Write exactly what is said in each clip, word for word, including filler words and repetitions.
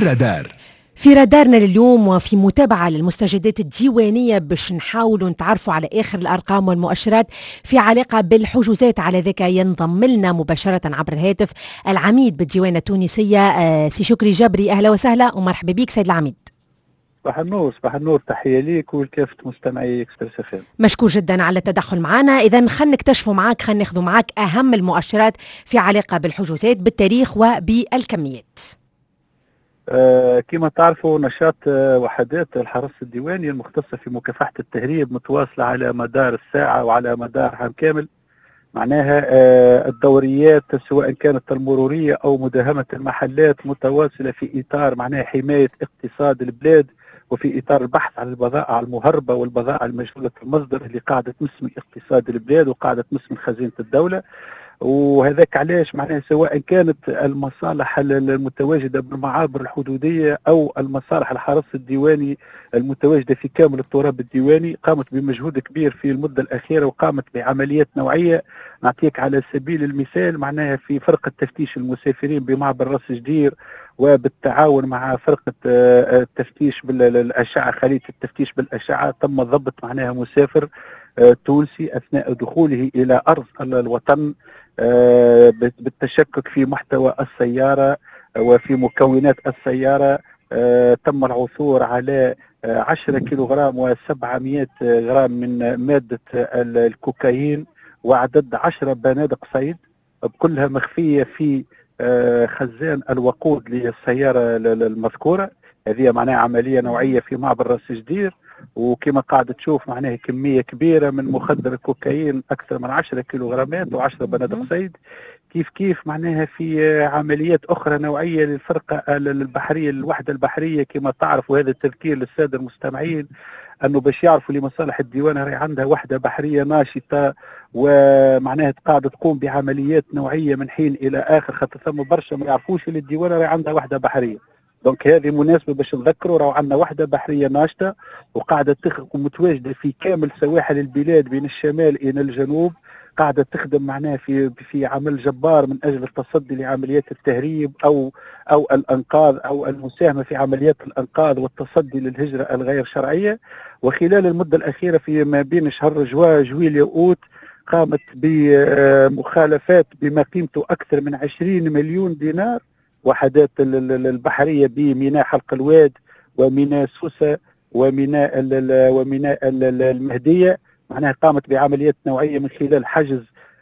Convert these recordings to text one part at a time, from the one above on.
الرادار. في رادارنا لليوم وفي متابعة للمستجدات الديوانية باش نحاولوا نتعرفوا على آخر الأرقام والمؤشرات في علاقة بالحجوزات. على ذلك ينضم لنا مباشرة عبر الهاتف العميد بالديوانة التونسية آه سي شكري جبري. أهلا وسهلا ومرحبا بك سيد العميد. صباح النور. صباح النور، تحية ليك ولكافة مستمعي اكسبريس اف ام. مشكور جدا على التدخل معنا. إذا خلينا نكتشفوا معك، خلينا ناخذوا معك أهم المؤشرات في علاقة بالحجوزات بالتاريخ وبالكميات. آه كما تعرفوا نشاط آه وحدات الحرس الديواني المختصة في مكافحة التهريب متواصلة على مدار الساعة وعلى مدار عام كامل. معناها آه الدوريات سواء كانت المرورية أو مداهمة المحلات متواصلة في إطار معناها حماية اقتصاد البلاد، وفي إطار البحث عن البضائع المهربة والبضائع المجهولة المصدر اللي قاعدة تمس من اقتصاد البلاد وقاعدة تمس من خزينة الدولة. وهذاك علاش معناها سواء كانت المصالح المتواجده بالمعابر الحدوديه او المصالح الحرس الديواني المتواجده في كامل التراب الديواني قامت بمجهود كبير في المده الاخيره وقامت بعمليات نوعيه. نعطيك على سبيل المثال معناها في فرقه تفتيش المسافرين بمعبر راس جدير وبالتعاون مع فرقه التفتيش بالاشعه خليه التفتيش بالاشعه تم ضبط معناها مسافر تونسي اثناء دخوله الى ارض الوطن بالتشكك في محتوى السياره وفي مكونات السياره. تم العثور على عشرة كيلوغرام وسبعمائة غرام من ماده الكوكايين وعدد عشرة بنادق صيد كلها مخفيه في خزان الوقود للسياره المذكوره. هذه معناها عمليه نوعيه في معبر راس جدير، وكما قاعد تشوف معناها كميه كبيره من مخدر الكوكايين اكثر من عشرة كيلوغرامات وعشرة بنادق صيد. كيف كيف معناها في عمليات اخرى نوعيه للفرقه البحريه الوحده البحريه. كما تعرف وهذا التذكير للساده المستمعين انه باش يعرفوا لمصالح الديوان راهي عندها وحده بحريه ناشطه ومعناها قاعده تقوم بعمليات نوعيه من حين الى اخر، خاطر ثم برشا ما يعرفوش اللي الديوان راهي عندها وحده بحريه. دونك هذه مناسبة باش نذكروا راهو عندنا وحدة بحرية ناشطة وقاعدة تخدم متواجدة في كامل سواحل البلاد بين الشمال إلى الجنوب، قاعدة تخدم معناها في في عمل جبار من أجل التصدي لعمليات التهريب أو أو الأنقاذ أو المساهمة في عمليات الأنقاذ والتصدي للهجرة الغير شرعية. وخلال المدة الأخيرة في ما بين شهر جوا جويلية أوت قامت بمخالفات بما قيمته أكثر من عشرين مليون دينار وحدات البحرية بميناء حلق الواد وميناء سوسة وميناء وميناء المهدية. معناها قامت بعمليات نوعية من خلال حجز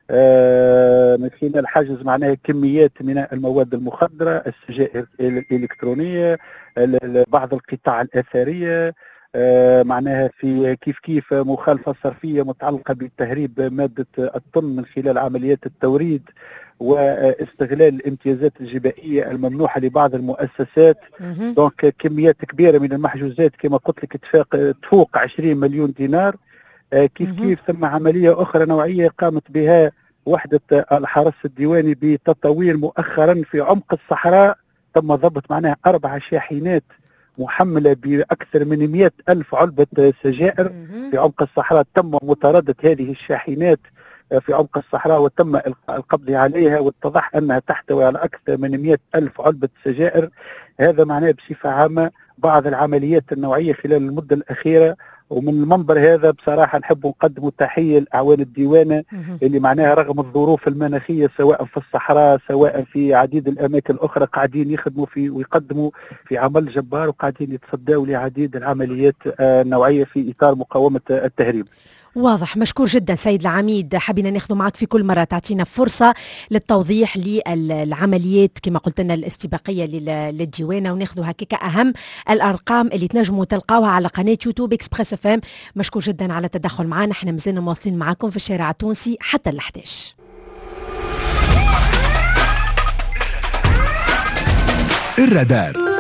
من خلال حجز معناها كميات من المواد المخدرة، السجائر الإلكترونية، بعض القطع الأثرية، معناها في كيف كيف مخالفة صرفية متعلقة بتهريب مادة الطن من خلال عمليات التوريد واستغلال الامتيازات الجبائية الممنوحة لبعض المؤسسات. دونك كميات كبيرة من المحجوزات كما قلت لك تفوق عشرين مليون دينار. كيف كيف ثم عملية أخرى نوعية قامت بها وحدة الحرس الديواني بتطوير مؤخرا في عمق الصحراء. تم ضبط معناها أربع شاحنات محملة بأكثر من مئة ألف علبة سجائر في عمق الصحراء. تم مطاردة هذه الشاحنات في عمق الصحراء وتم القبض عليها واتضح أنها تحتوي على أكثر من مئة ألف علبة سجائر. هذا معناه بصفة عامة بعض العمليات النوعية خلال المدة الأخيرة. ومن المنبر هذا بصراحة نحب نقدم تحية لأعوان الديوانة اللي معناها رغم الظروف المناخية سواء في الصحراء سواء في عديد الأماكن الأخرى قاعدين يخدموا في ويقدموا في عمل جبار وقاعدين يتصدوا لعديد العمليات النوعية في إطار مقاومة التهريب. واضح. مشكور جدا سيد العميد. حابين ناخذ معك في كل مرة تعطينا فرصة للتوضيح للعمليات كما قلت لنا الاستباقية للديوانة وناخذوا هكاك أهم الأرقام اللي تنجموا تلقاوها على قناة يوتيوب اكسبريس اف ام. مشكور جدا على التدخل معنا. احنا مازلنا مواصلين معكم في الشارع التونسي حتى الحداش. الرادار.